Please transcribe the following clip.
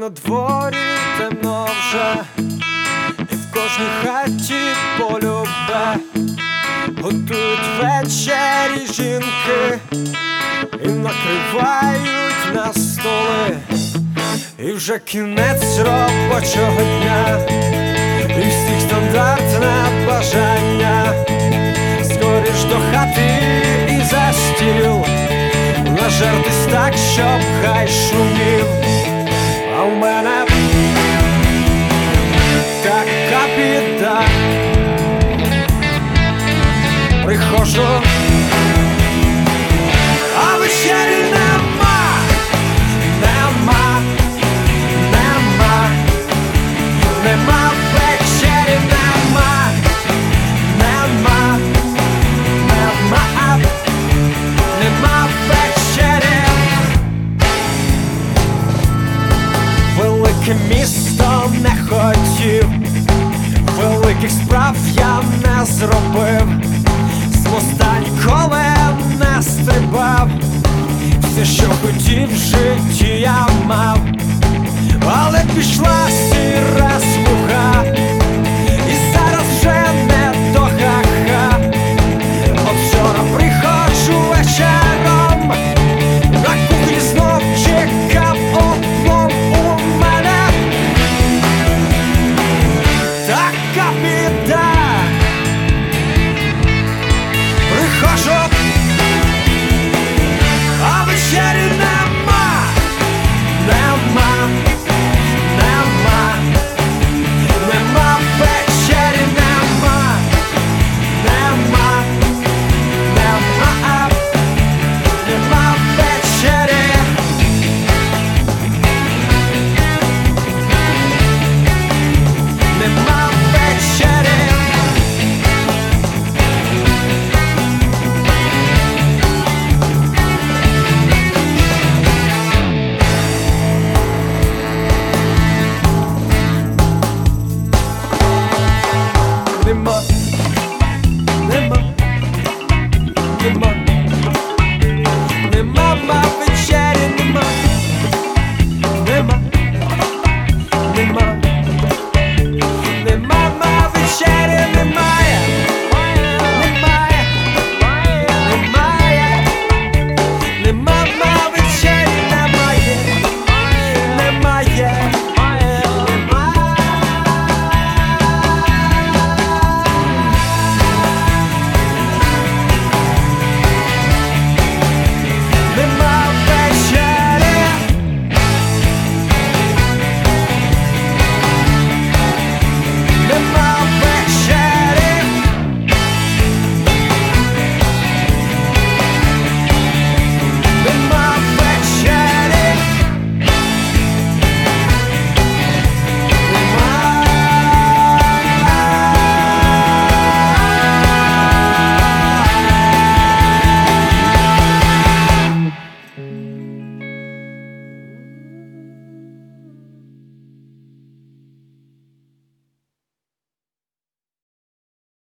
на дворі темно вже, і в кожній хаті полюбе готують вечері жінки і накривають на столи. І вже кінець робочого дня, і всіх стандартне бажання скоріш до хати і за стіл, нажертись так, щоб хай шумів. А в мене така біда, приходжу, а вечері нема, нема, нема, нема вечері, нема, нема, нема, нема вечері. Велике місто не хотів, великих справ я не зробив, з моста ніколи не стрибав, все, що хотів в житті я мав, але пішла сіра смуга,